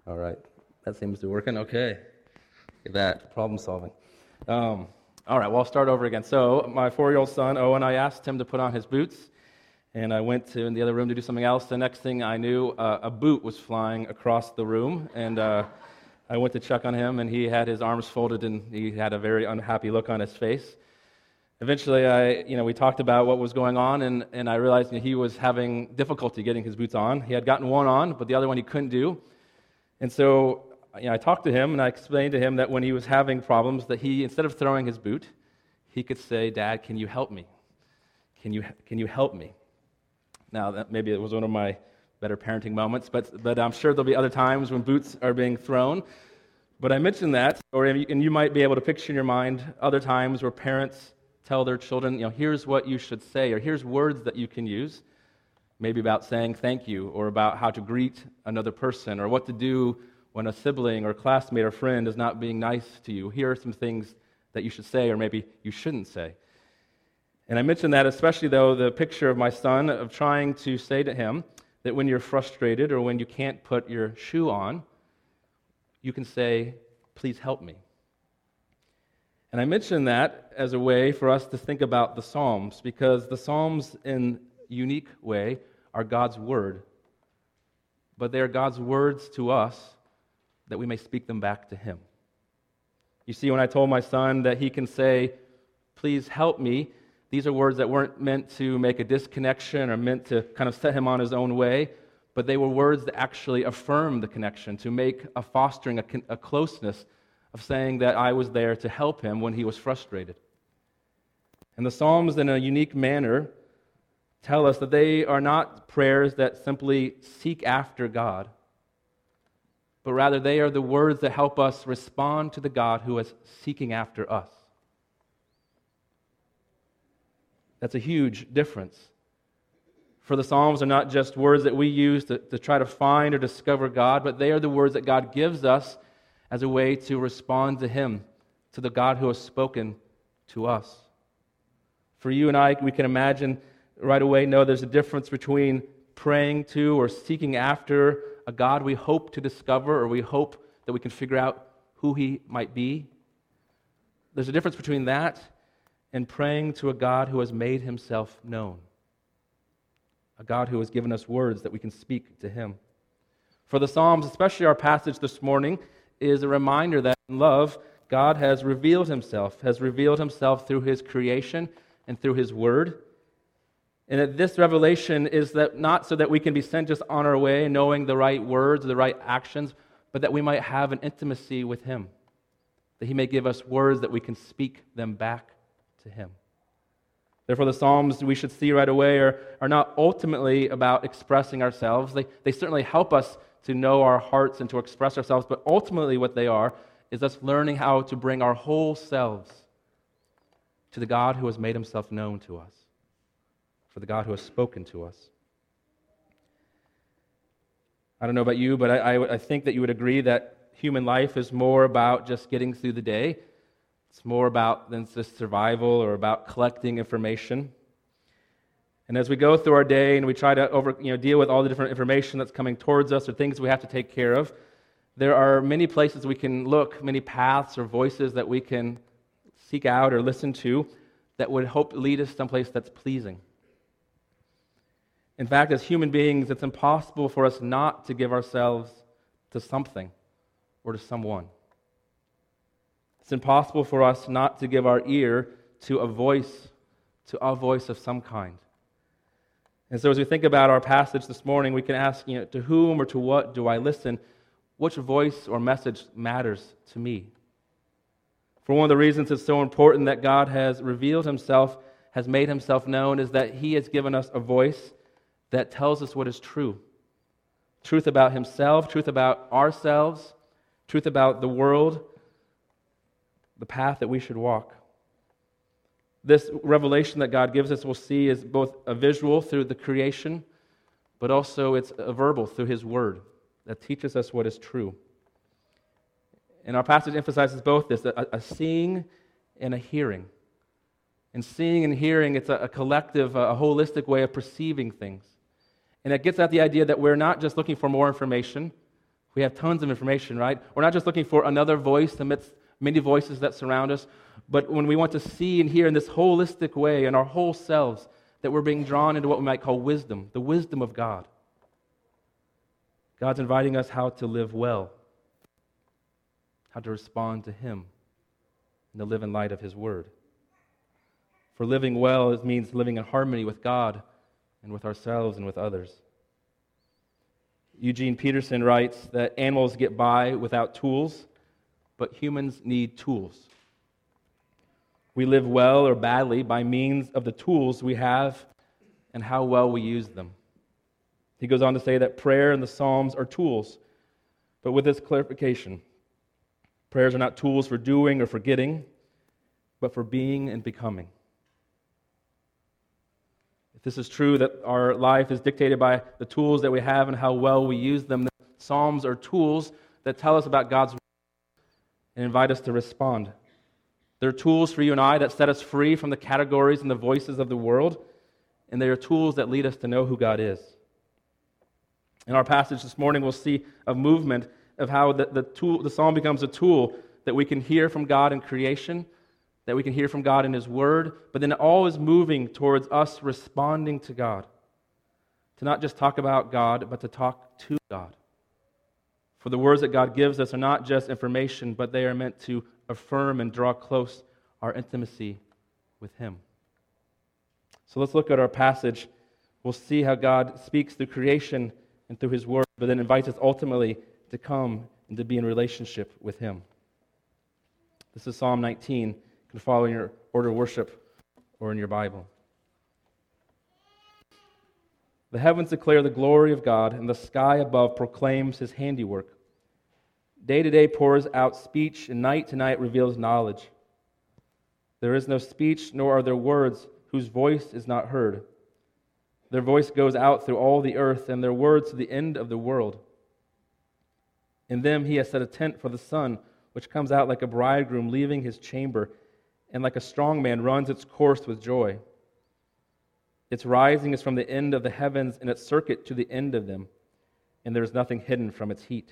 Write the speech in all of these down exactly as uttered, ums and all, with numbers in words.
All right. That seems to be working. Okay. Look at that. Problem solving. Um, all right. Well, I'll start over again. So my four-year-old son, Owen, I asked him to put on his boots, and I went to in the other room to do something else. The next thing I knew, uh, a boot was flying across the room, and uh, I went to check on him, and he had his arms folded, and he had a very unhappy look on his face. Eventually, I, you know, we talked about what was going on, and, and I realized that he was having difficulty getting his boots on. He had gotten one on, but the other one he couldn't do. And so, you know, I talked to him, and I explained to him that when he was having problems, that he, instead of throwing his boot, he could say, "Dad, can you help me? Can you can you help me?" Now, that maybe it was one of my better parenting moments, but but I'm sure there'll be other times when boots are being thrown. But I mentioned that, or and you might be able to picture in your mind other times where parents tell their children, you know, here's what you should say, or here's words that you can use, maybe about saying thank you, or about how to greet another person, or what to do when a sibling or classmate or friend is not being nice to you. Here are some things that you should say, or maybe you shouldn't say. And I mentioned that especially, though, the picture of my son, of trying to say to him that when you're frustrated or when you can't put your shoe on, you can say, "Please help me." And I mention that as a way for us to think about the Psalms, because the Psalms, in a unique way, are God's Word. But they are God's words to us that we may speak them back to Him. You see, when I told my son that he can say, "Please help me," these are words that weren't meant to make a disconnection or meant to kind of set him on his own way, but they were words that actually affirm the connection, to make a fostering, a, a closeness of saying that I was there to help him when he was frustrated. And the Psalms, in a unique manner, tell us that they are not prayers that simply seek after God, but rather they are the words that help us respond to the God who is seeking after us. That's a huge difference. For the Psalms are not just words that we use to, to try to find or discover God, but they are the words that God gives us as a way to respond to Him, to the God who has spoken to us. For you and I, we can imagine right away, know there's a difference between praying to or seeking after a God we hope to discover, or we hope that we can figure out who He might be. There's a difference between that and praying to a God who has made Himself known, a God who has given us words that we can speak to Him. For the Psalms, especially our passage this morning, is a reminder that in love, God has revealed Himself, has revealed Himself through His creation and through His Word. And that this revelation is that not so that we can be sent just on our way, knowing the right words, the right actions, but that we might have an intimacy with Him, that He may give us words that we can speak them back to Him. Therefore, the Psalms, we should see right away, are, are not ultimately about expressing ourselves. They, they certainly help us to know our hearts and to express ourselves, but ultimately what they are is us learning how to bring our whole selves to the God who has made Himself known to us, for the God who has spoken to us. I don't know about you, but I, I, I think that you would agree that human life is more about just getting through the day. It's more about than just survival or about collecting information. And as we go through our day and we try to over, you know, deal with all the different information that's coming towards us or things we have to take care of, there are many places we can look, many paths or voices that we can seek out or listen to that would hope lead us someplace that's pleasing. In fact, as human beings, it's impossible for us not to give ourselves to something or to someone. It's impossible for us not to give our ear to a voice, to a voice of some kind. And so as we think about our passage this morning, we can ask, you know, to whom or to what do I listen? Which voice or message matters to me? For one of the reasons it's so important that God has revealed Himself, has made Himself known, is that He has given us a voice that tells us what is true. Truth about Himself, truth about ourselves, truth about the world, the path that we should walk. This revelation that God gives us, we'll see, is both a visual through the creation, but also it's a verbal through His Word that teaches us what is true. And our passage emphasizes both this, a, a seeing and a hearing. And seeing and hearing, it's a, a collective, a, a holistic way of perceiving things. And it gets at the idea that we're not just looking for more information, We have tons of information, right? We're not just looking for another voice amidst many voices that surround us, but when we want to see and hear in this holistic way in our whole selves, that we're being drawn into what we might call wisdom, the wisdom of God. God's inviting us how to live well, how to respond to Him, and to live in light of His Word. For living well, it means living in harmony with God and with ourselves and with others. Eugene Peterson writes that animals get by without tools, but humans need tools. We live well or badly by means of the tools we have and how well we use them. He goes on to say that prayer and the Psalms are tools, but with this clarification, prayers are not tools for doing or forgetting, but for being and becoming. If this is true, that our life is dictated by the tools that we have and how well we use them, the Psalms are tools that tell us about God's word and invite us to respond. They're tools for you and I that set us free from the categories and the voices of the world, and they are tools that lead us to know who God is. In our passage this morning, we'll see a movement of how the, the, tool, the psalm becomes a tool that we can hear from God in creation, that we can hear from God in His Word, but then it all is moving towards us responding to God. To not just talk about God, but to talk to God. For the words that God gives us are not just information, but they are meant to affirm and draw close our intimacy with Him. So let's look at our passage. We'll see how God speaks through creation and through His Word, but then invites us ultimately to come and to be in relationship with Him. This is Psalm nineteen. You can follow in your order of worship or in your Bible. The heavens declare the glory of God, and the sky above proclaims His handiwork. Day to day pours out speech, and night to night reveals knowledge. There is no speech, nor are there words whose voice is not heard. Their voice goes out through all the earth, and their words to the end of the world. In them He has set a tent for the sun, which comes out like a bridegroom leaving his chamber, and like a strong man runs its course with joy. Its rising is from the end of the heavens, and its circuit to the end of them, and there is nothing hidden from its heat.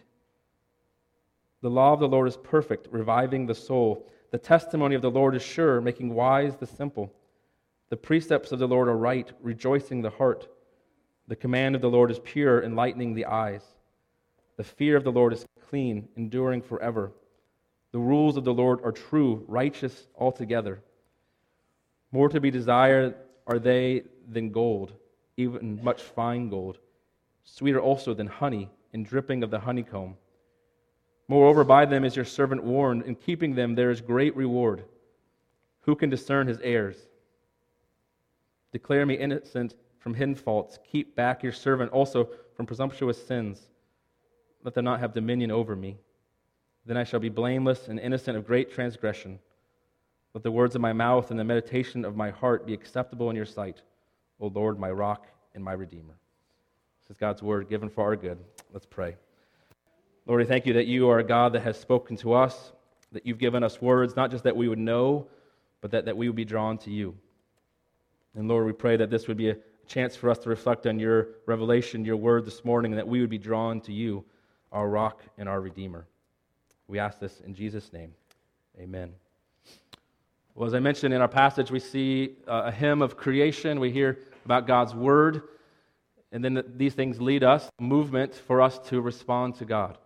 The law of the Lord is perfect, reviving the soul. The testimony of the Lord is sure, making wise the simple. The precepts of the Lord are right, rejoicing the heart. The command of the Lord is pure, enlightening the eyes. The fear of the Lord is clean, enduring forever. The rules of the Lord are true, righteous altogether. More to be desired are they than gold, even much fine gold, sweeter also than honey, and dripping of the honeycomb. Moreover, by them is your servant warned, in keeping them there is great reward. Who can discern his errors? Declare me innocent from hidden faults. Keep back your servant also from presumptuous sins. Let them not have dominion over me. Then I shall be blameless and innocent of great transgression. Let the words of my mouth and the meditation of my heart be acceptable in your sight, O Lord, my rock and my redeemer. This is God's word given for our good. Let's pray. Lord, I thank you that you are a God that has spoken to us, that you've given us words, not just that we would know, but that, that we would be drawn to you. And Lord, we pray that this would be a chance for us to reflect on your revelation, your word this morning, and that we would be drawn to you, our rock and our redeemer. We ask this in Jesus' name. Amen. Well, as I mentioned in our passage, we see a hymn of creation. We hear about God's word. And then these things lead us, a movement for us to respond to God.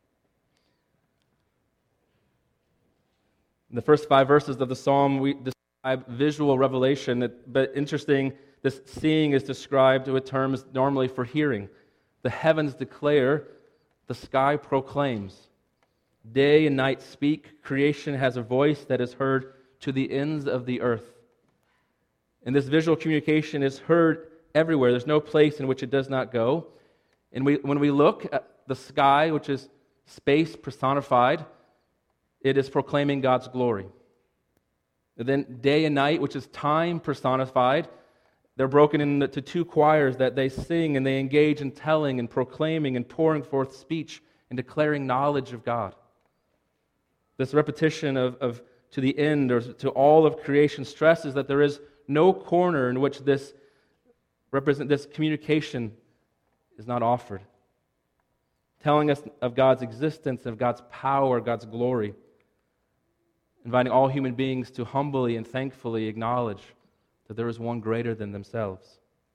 In the first five verses of the psalm, we describe visual revelation. But interesting, this seeing is described with terms normally for hearing. The heavens declare, the sky proclaims. Day and night speak. Creation has a voice that is heard to the ends of the earth. And this visual communication is heard everywhere. There's no place in which it does not go. And we, when we look at the sky, which is space personified, it is proclaiming God's glory. And then day and night, which is time personified, they're broken into two choirs that they sing and they engage in telling and proclaiming and pouring forth speech and declaring knowledge of God. This repetition of, of to the end or to all of creation stresses that there is no corner in which this represent this communication is not offered. telling us of God's existence, of God's power, God's glory, inviting all human beings to humbly and thankfully acknowledge that there is one greater than themselves.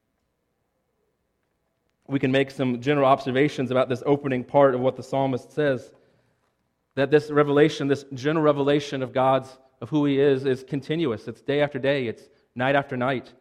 We can make some general observations about this opening part of what the psalmist says, that this revelation, this general revelation of God's, of who He is, is continuous. It's day after day. It's night after night.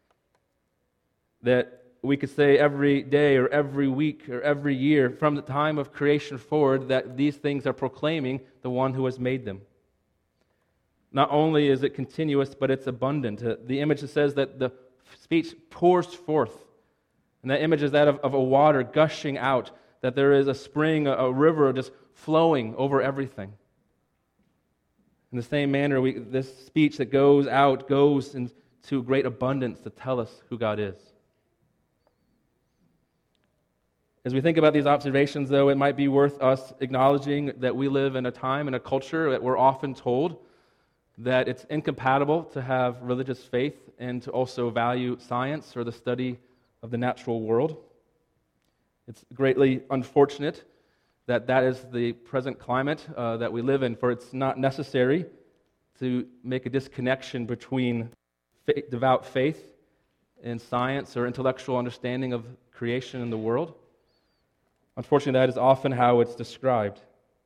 That we could say every day or every week or every year from the time of creation forward that these things are proclaiming the one who has made them. Not only is it continuous, but it's abundant. Uh, the image says that the speech pours forth. And that image is that of, of a water gushing out, that there is a spring, a, a river just flowing over everything. In the same manner, we, this speech that goes out goes into great abundance to tell us who God is. As we think about these observations, though, it might be worth us acknowledging that we live in a time and a culture that we're often told that it's incompatible to have religious faith and to also value science or the study of the natural world. It's greatly unfortunate that that is the present climate uh, that we live in, for it's not necessary to make a disconnection between faith, devout faith and science or intellectual understanding of creation in the world. Unfortunately, that is often how it's described.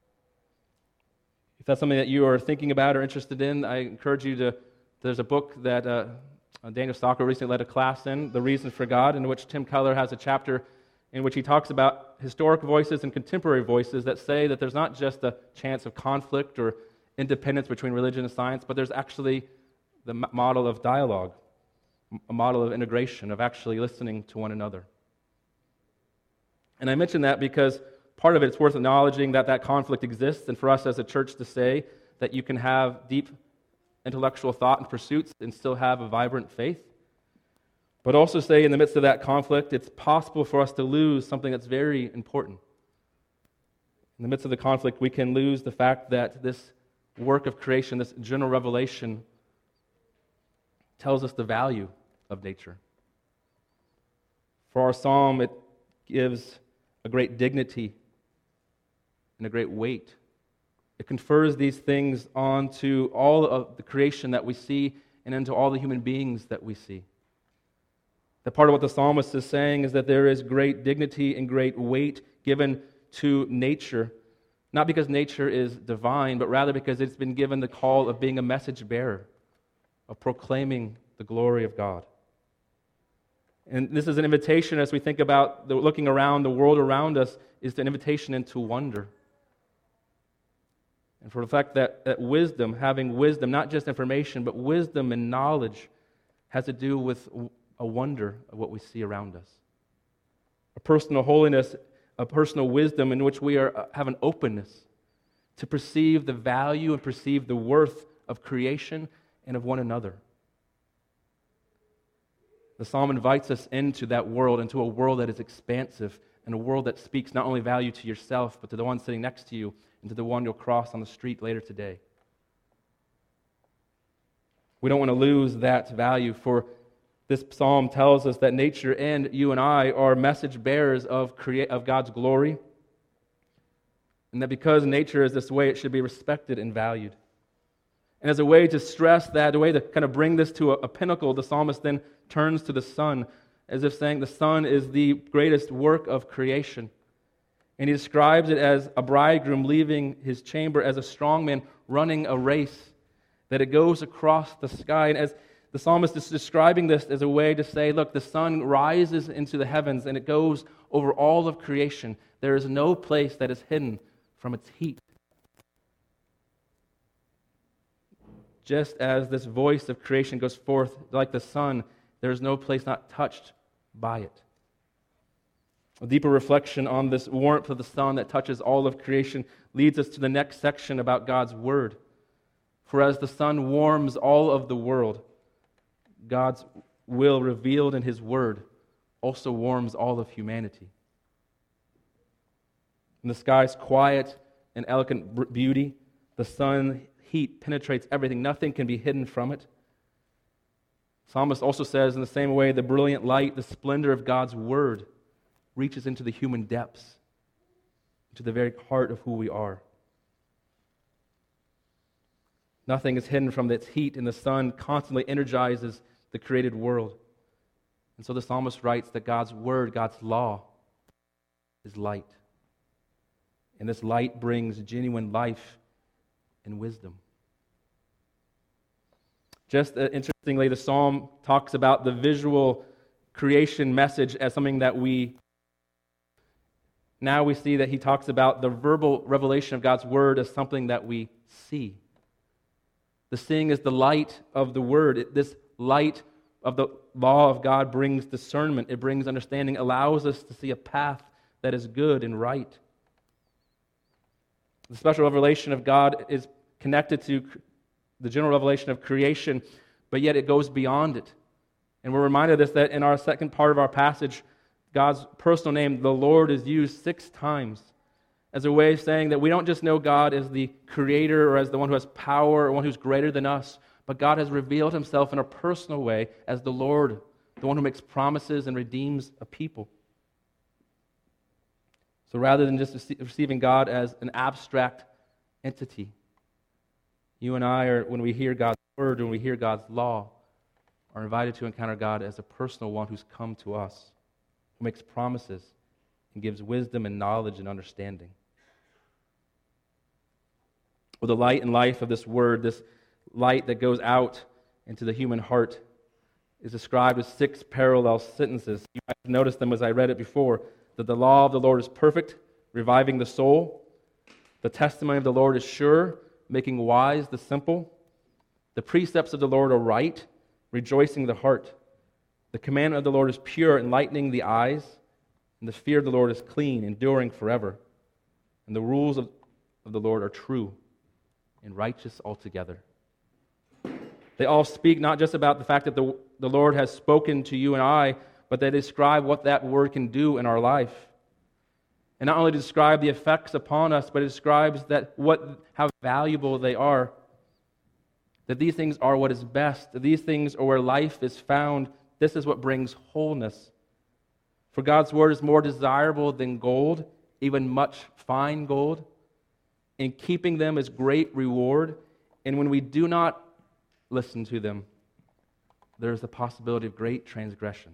If that's something that you are thinking about or interested in, I encourage you to, there's a book that uh, Daniel Stalker recently led a class in, The Reason for God, in which Tim Keller has a chapter in which he talks about historic voices and contemporary voices that say that there's not just a chance of conflict or independence between religion and science, but there's actually the model of dialogue, a model of integration, of actually listening to one another. And I mention that because part of it, it's worth acknowledging that that conflict exists, and for us as a church to say that you can have deep intellectual thought and pursuits and still have a vibrant faith. But also say in the midst of that conflict, it's possible for us to lose something that's very important. In the midst of the conflict, we can lose the fact that this work of creation, this general revelation, tells us the value of nature. For our psalm, it gives a great dignity and a great weight. It confers these things onto all of the creation that we see and into all the human beings that we see. That part of what the psalmist is saying is that there is great dignity and great weight given to nature, not because nature is divine, but rather because it's been given the call of being a message bearer, of proclaiming the glory of God. And this is an invitation as we think about the, looking around the world around us, is an invitation into wonder. And for the fact that, that wisdom, having wisdom, not just information, but wisdom and knowledge, has to do with a wonder of what we see around us. A personal holiness, a personal wisdom in which we are have an openness to perceive the value and perceive the worth of creation and of one another. The psalm invites us into that world, into a world that is expansive, and a world that speaks not only value to yourself, but to the one sitting next to you, and to the one you'll cross on the street later today. We don't want to lose that value, for this psalm tells us that nature and you and I are message bearers of, crea- of God's glory, and that because nature is this way, it should be respected and valued. And as a way to stress that, a way to kind of bring this to a, a pinnacle, the psalmist then turns to the sun, as if saying the sun is the greatest work of creation. And he describes it as a bridegroom leaving his chamber, as a strong man running a race, that it goes across the sky. And as the psalmist is describing this as a way to say, look, the sun rises into the heavens and it goes over all of creation. There is no place that is hidden from its heat. Just as this voice of creation goes forth like the sun, there is no place not touched by it. A deeper reflection on this warmth of the sun that touches all of creation leads us to the next section about God's Word. For as the sun warms all of the world, God's will revealed in His Word also warms all of humanity. In the sky's quiet and elegant beauty, the sun heat penetrates everything. Nothing can be hidden from it. Psalmist also says in the same way, the brilliant light, the splendor of God's Word reaches into the human depths. to the very heart of who we are. Nothing is hidden from its heat, and the sun constantly energizes the created world. And so the psalmist writes that God's word, God's law, is light. And this light brings genuine life and wisdom. Just uh, interestingly, the psalm talks about the visual creation message as something that we... Now we see that he talks about the verbal revelation of God's word as something that we see. The seeing is the light of the word. It, this light of the law of God brings discernment. It brings understanding, allows us to see a path that is good and right. The special revelation of God is connected to the general revelation of creation, but yet it goes beyond it. And we're reminded of this that in our second part of our passage, God's personal name, the Lord, is used six times as a way of saying that we don't just know God as the creator or as the one who has power or one who's greater than us, but God has revealed himself in a personal way as the Lord, the one who makes promises and redeems a people. So rather than just receiving God as an abstract entity, you and I, are, when we hear God's word, when we hear God's law, are invited to encounter God as a personal one who's come to us, who makes promises and gives wisdom and knowledge and understanding. Well, the light and life of this word, this light that goes out into the human heart, is described as six parallel sentences. You might have noticed them as I read it before, that the law of the Lord is perfect, reviving the soul. The testimony of the Lord is sure, making wise the simple. The precepts of the Lord are right, rejoicing the heart. The commandment of the Lord is pure, enlightening the eyes. And the fear of the Lord is clean, enduring forever. And the rules of, of the Lord are true and righteous altogether. They all speak not just about the fact that the, the Lord has spoken to you and I, but they describe what that word can do in our life. And not only to describe the effects upon us, but it describes that what how valuable they are. That these things are what is best. That these things are where life is found. This is what brings wholeness. For God's word is more desirable than gold, even much fine gold. In keeping them is great reward. And when we do not listen to them, there is the possibility of great transgression.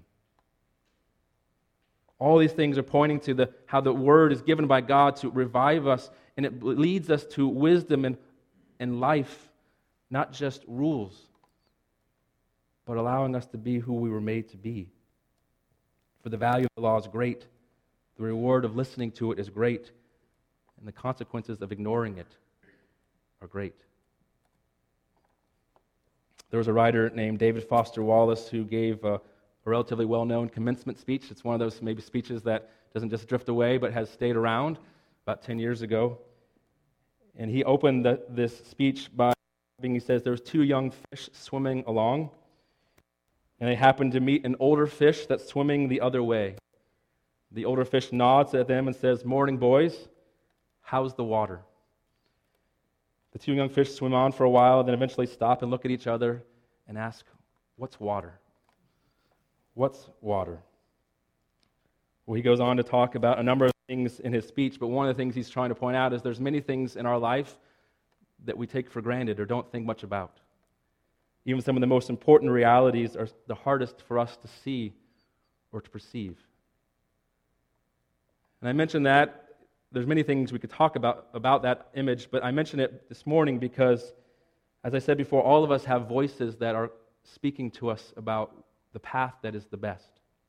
All these things are pointing to the, how the word is given by God to revive us, and it leads us to wisdom and, and life, not just rules, but allowing us to be who we were made to be. For the value of the law is great, the reward of listening to it is great, and the consequences of ignoring it are great. There was a writer named David Foster Wallace who gave a, a relatively well-known commencement speech. It's one of those maybe speeches that doesn't just drift away, but has stayed around about ten years ago. And he opened the, this speech by, he says, there was two young fish swimming along, and they happened to meet an older fish that's swimming the other way. The older fish nods at them and says, "Morning, boys. How's the water?" The two young fish swim on for a while, and then eventually stop and look at each other and ask, "What's water? What's water?" Well, he goes on to talk about a number of things in his speech, but one of the things he's trying to point out is there's many things in our life that we take for granted or don't think much about. Even some of the most important realities are the hardest for us to see or to perceive. And I mentioned that there's many things we could talk about about that image, but I mentioned it this morning because, as I said before, all of us have voices that are speaking to us about the path that is the best.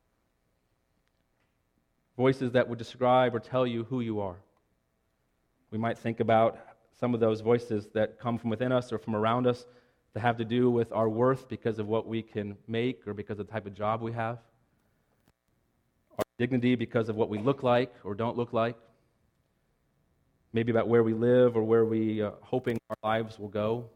Voices that would describe or tell you who you are. We might think about some of those voices that come from within us or from around us that have to do with our worth because of what we can make or because of the type of job we have. Our dignity because of what we look like or don't look like. Maybe about where we live or where we are uh, hoping our lives will go.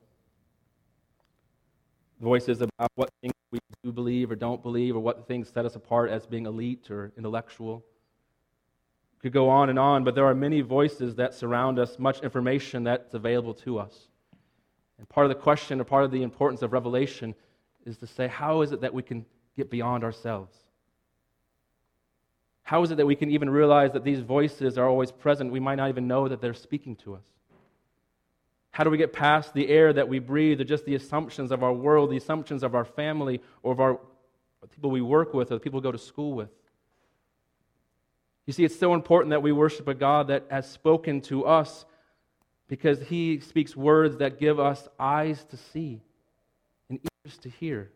Voices about what things we do believe or don't believe or what things set us apart as being elite or intellectual. Could go on and on, but there are many voices that surround us, much information that's available to us. And part of the question or part of the importance of revelation is to say, how is it that we can get beyond ourselves? How is it that we can even realize that these voices are always present? We might not even know that they're speaking to us. How do we get past the air that we breathe, or just the assumptions of our world, the assumptions of our family, or of our people we work with, or the people we go to school with? You see, it's so important that we worship a God that has spoken to us, because He speaks words that give us eyes to see and ears to hear.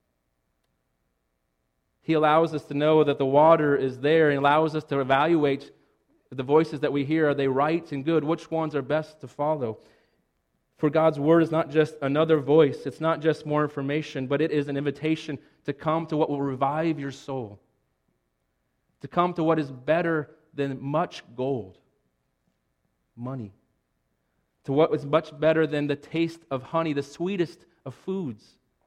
He allows us to know that the water is there, and allows us to evaluate the voices that we hear. Are they right and good? Which ones are best to follow? For God's word is not just another voice. It's not just more information, but it is an invitation to come to what will revive your soul, to come to what is better than much gold, money, to what is much better than the taste of honey, the sweetest of foods.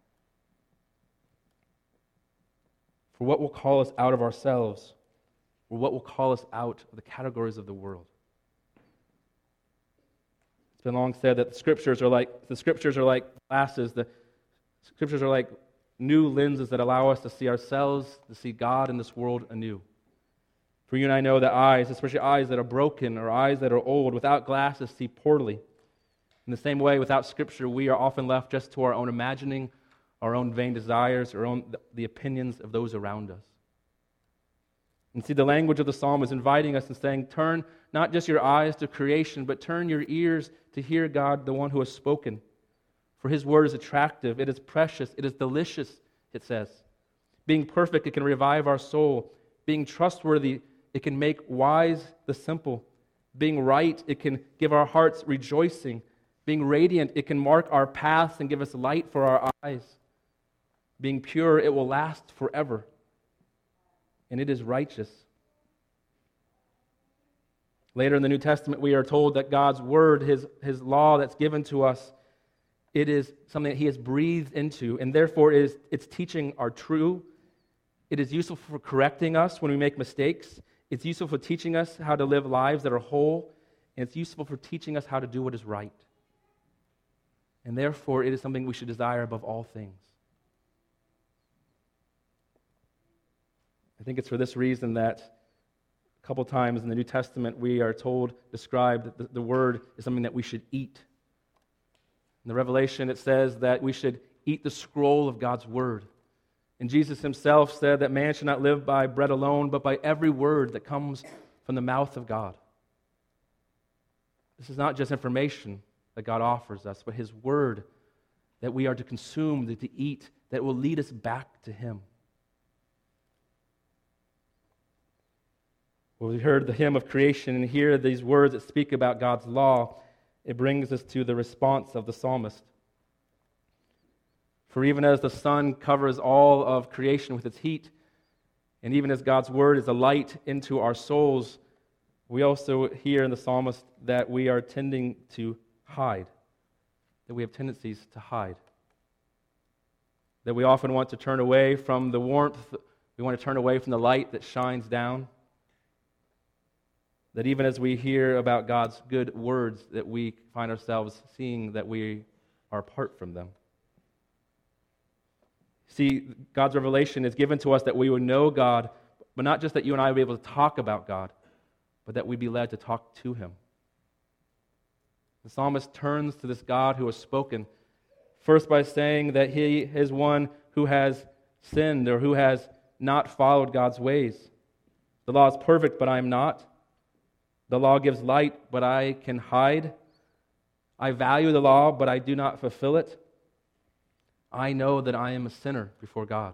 For what will call us out of ourselves, or what will call us out of the categories of the world. It's been long said that the scriptures are like the scriptures are like glasses. The scriptures are like new lenses that allow us to see ourselves, to see God in this world anew. For you and I know that eyes, especially eyes that are broken or eyes that are old, without glasses see poorly. In the same way, without Scripture, we are often left just to our own imagining, our own vain desires, our own the opinions of those around us. And see, the language of the psalm is inviting us and saying, turn not just your eyes to creation, but turn your ears to hear God, the one who has spoken. For His word is attractive, it is precious, it is delicious, it says. Being perfect, it can revive our soul. Being trustworthy, it can make wise the simple. Being right, it can give our hearts rejoicing. Being radiant, it can mark our paths and give us light for our eyes. Being pure, it will last forever. And it is righteous. Later in the New Testament, we are told that God's word, His, His law that's given to us, it is something that He has breathed into, and therefore it is, its teaching are true. It is useful for correcting us when we make mistakes. It's useful for teaching us how to live lives that are whole, and it's useful for teaching us how to do what is right. And therefore, it is something we should desire above all things. I think it's for this reason that a couple times in the New Testament we are told, described, that the, the word is something that we should eat. In the Revelation, it says that we should eat the scroll of God's word. And Jesus Himself said that man should not live by bread alone, but by every word that comes from the mouth of God. This is not just information that God offers us, but His word that we are to consume, that to eat, that will lead us back to Him. Well, we heard the hymn of creation, and here these words that speak about God's law. It brings us to the response of the psalmist. For even as the sun covers all of creation with its heat, and even as God's word is a light into our souls, we also hear in the psalmist that we are tending to hide, that we have tendencies to hide, that we often want to turn away from the warmth, we want to turn away from the light that shines down. That even as we hear about God's good words, that we find ourselves seeing that we are apart from them. See, God's revelation is given to us that we would know God, but not just that you and I would be able to talk about God, but that we'd be led to talk to Him. The psalmist turns to this God who has spoken, first by saying that He is one who has sinned or who has not followed God's ways. The law is perfect, but I am not. The law gives light, but I can hide. I value the law, but I do not fulfill it. I know that I am a sinner before God.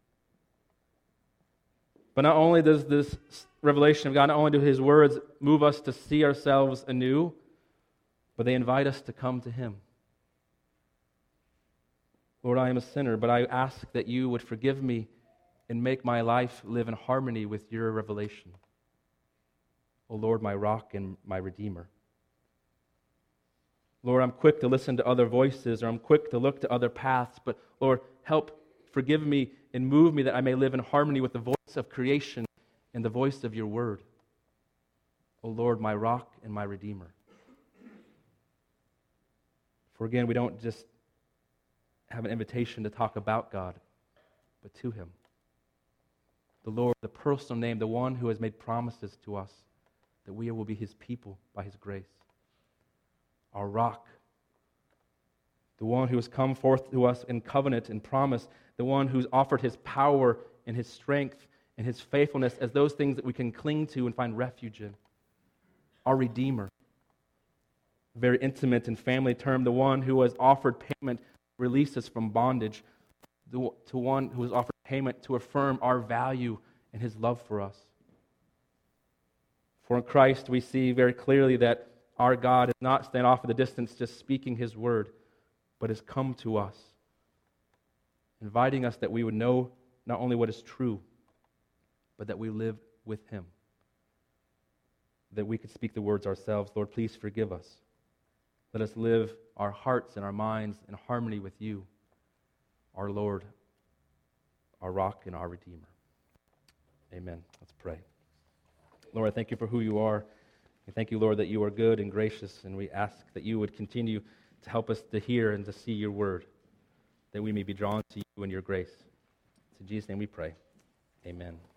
But not only does this revelation of God, not only do His words move us to see ourselves anew, but they invite us to come to Him. Lord, I am a sinner, but I ask that You would forgive me and make my life live in harmony with Your revelation. O Lord, my rock and my redeemer. Lord, I'm quick to listen to other voices, or I'm quick to look to other paths, but Lord, help forgive me and move me that I may live in harmony with the voice of creation and the voice of Your word. O Lord, my rock and my redeemer. For again, we don't just have an invitation to talk about God, but to Him. the Lord, the personal name, the one who has made promises to us that we will be his people by his grace. Our rock, the one who has come forth to us in covenant and promise, the one who's offered his power and his strength and his faithfulness as those things that we can cling to and find refuge in. Our Redeemer, a very intimate and family term, the one who has offered payment to release us from bondage, the, to one who has offered payment to affirm our value and his love for us. For in Christ we see very clearly that our God is not stand off in the distance just speaking his word, but has come to us, inviting us that we would know not only what is true, but that we live with him, that we could speak the words ourselves. Lord, please forgive us. Let us live our hearts and our minds in harmony with you, our Lord, our rock, and our Redeemer. Amen. Let's pray. Lord, I thank you for who you are. We thank you, Lord, that you are good and gracious, and we ask that you would continue to help us to hear and to see your word, that we may be drawn to you in your grace. It's in Jesus' name we pray. Amen.